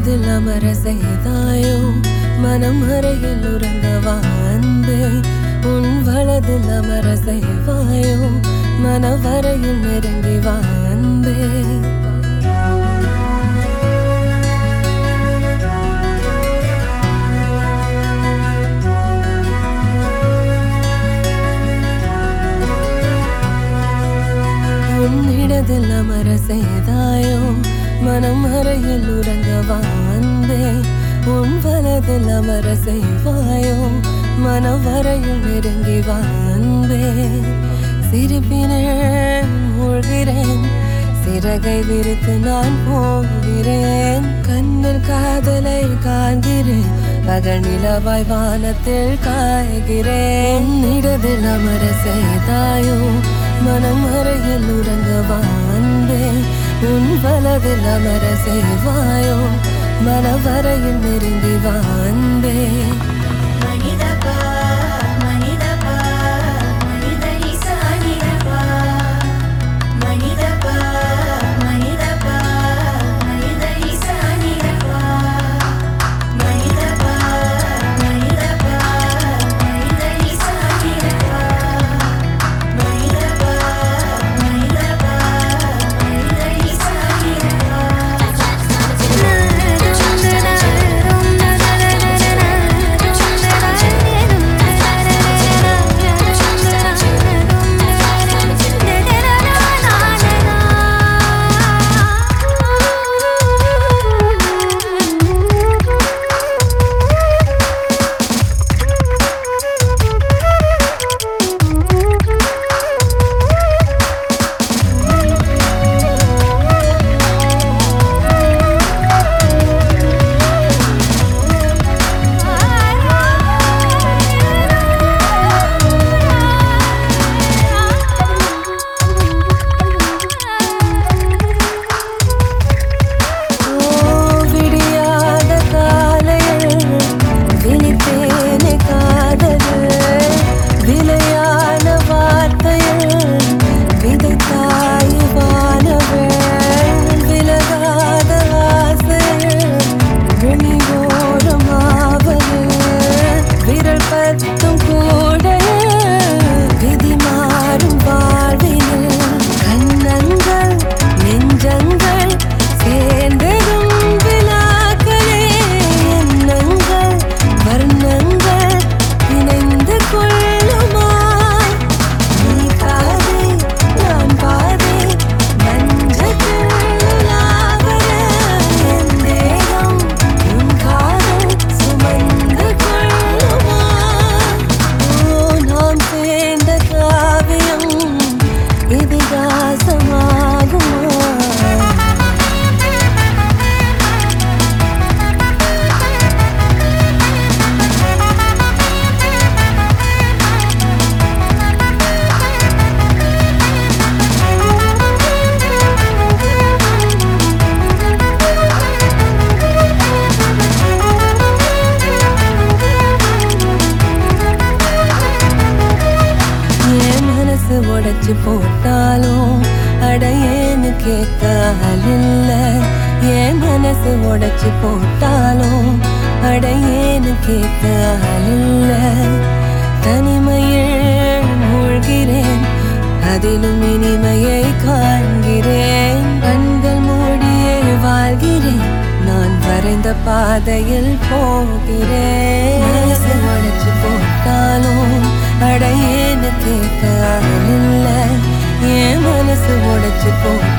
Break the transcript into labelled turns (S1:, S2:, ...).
S1: நிடதில் அமர செய்தாயோ மனம் அறையில் உறங்கவா அன்பே உன் வலதில் அமர செய்வாயோ மனவரையில் நெருங்கி வா அன்பே உன்னிடதில் அமர செய்தாயோ மனம் அறையில் உறங்கவா அன்பே உன் வலதில் அமர செய்வாயோ மனவரையில் நெருங்கி வா அன்பே சிரிப்பினேன் மூழ்கிறேன் சிறகை விரித்து நான் போகிறேன் கண்ணில் காதலை காண்கிறேன் பகல் நிலவாய் வானத்தில் காய்கிறேன் உன்னிடதில் அமர செய்தாயோ மனம் அறையில் உறங்கவா அன்பே உன் வலதில் அமர செய்வாயோ மனவரையில் நெருங்கி வா அன்பே உடைச்சு போட்டாலும் அடையேன்னு கேட்க ஆள் இல்ல என் மனசு உடைச்சு போட்டாலும் அடையேன்னு கேட்க ஆள் இல்ல தனிமையில் மூழ்கிறேன் அதிலும் இனிமையை காண்கிறேன் கண்கள் மூடியே வாழ்கிறேன் நான் வரைந்த பாதையில் போகிறேன் மனசு உடைச்சு போட்டாலும் அடையேன்னு கேட்க ஆள் இல்ல என் மனசு உடைச்சு போ